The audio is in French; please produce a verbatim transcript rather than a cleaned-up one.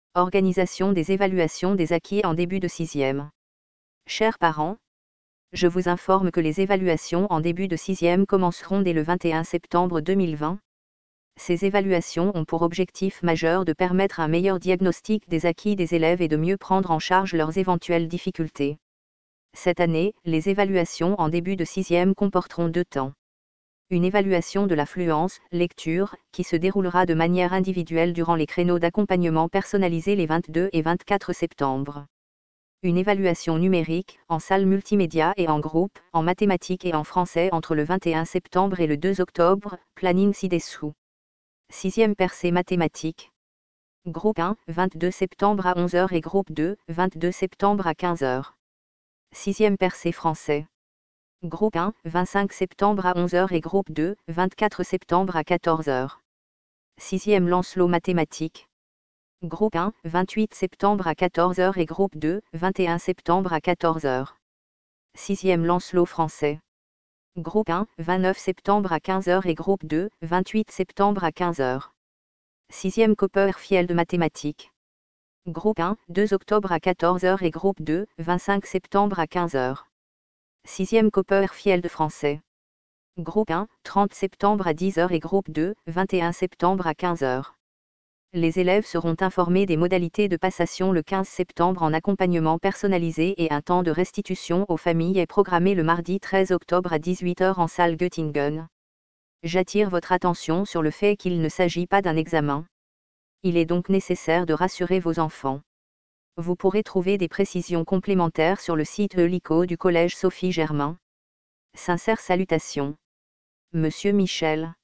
Organisation des évaluations des acquis en début de sixième. Chers parents, je vous informe que les évaluations en début de sixième commenceront dès le vingt et un septembre deux mille vingt. Ces évaluations ont pour objectif majeur de permettre un meilleur diagnostic des acquis des élèves et de mieux prendre en charge leurs éventuelles difficultés. Cette année, les évaluations en début de sixième comporteront deux temps. Une évaluation de la fluence, lecture, qui se déroulera de manière individuelle durant les créneaux d'accompagnement personnalisés les vingt-deux et vingt-quatre septembre. Une évaluation numérique, en salle multimédia et en groupe, en mathématiques et en français entre le vingt et un septembre et le deux octobre, planning ci-dessous. Sixième percée mathématiques. Groupe un, vingt-deux septembre à onze heures et groupe deux, vingt-deux septembre à quinze heures. Sixième percée français. Groupe un, vingt-cinq septembre à onze heures et groupe deux, vingt-quatre septembre à quatorze heures. Sixième Lancelot mathématiques. Groupe un, vingt-huit septembre à quatorze heures et groupe deux, vingt et un septembre à quatorze heures. Sixième Lancelot français. Groupe un, vingt-neuf septembre à quinze heures et groupe deux, vingt-huit septembre à quinze heures. Sixième Copperfield mathématiques. Groupe un, deux octobre à quatorze heures et groupe deux, vingt-cinq septembre à quinze heures. Sixième Copperfield français. Groupe un, trente septembre à dix heures et groupe deux, vingt et un septembre à quinze heures. Les élèves seront informés des modalités de passation le quinze septembre en accompagnement personnalisé et un temps de restitution aux familles est programmé le mardi treize octobre à dix-huit heures en salle Göttingen. J'attire votre attention sur le fait qu'il ne s'agit pas d'un examen. Il est donc nécessaire de rassurer vos enfants. Vous pourrez trouver des précisions complémentaires sur le site Helico du Collège Sophie Germain. Sincères salutations. Monsieur Michel.